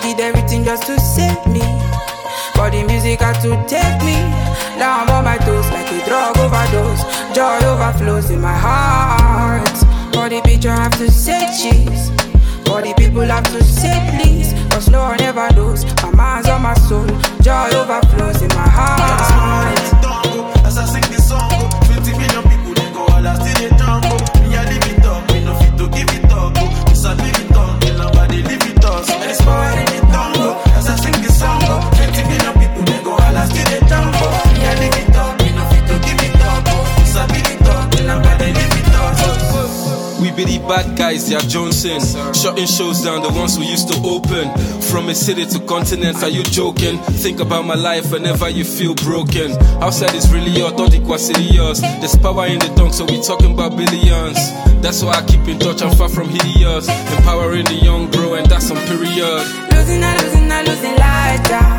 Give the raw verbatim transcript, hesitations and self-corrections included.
did everything just to save me. But the music had to take me. Now I'm on my toes like a drug overdose. Joy overflows in my heart. For the picture have to say cheese. For the people have to say please. Cause no one ever knows. My mind's on my soul. Joy overflows in my heart. As I sing this song, twenty million people they go all I still they jungle. Me I live it up, me no fit to give it up. This I live it up, me nobody live it up. So it's power in the tango. As I sing this song, twenty million people they go all I still they jungle. Me I live it up, me no fit to give it up. This I live it up, me nobody live it up. We be the bad guys, yeah, Johnson. Shutting shows down, the ones who used to open. From a city to continents, are you joking? Think about my life whenever you feel broken. Outside is really hot, all the serious. There's power in the tongue, so we talking about billions. That's why I keep in touch, I'm far from hideous. Empowering the young bro, and that's on period. Losing and losing and losing lighter.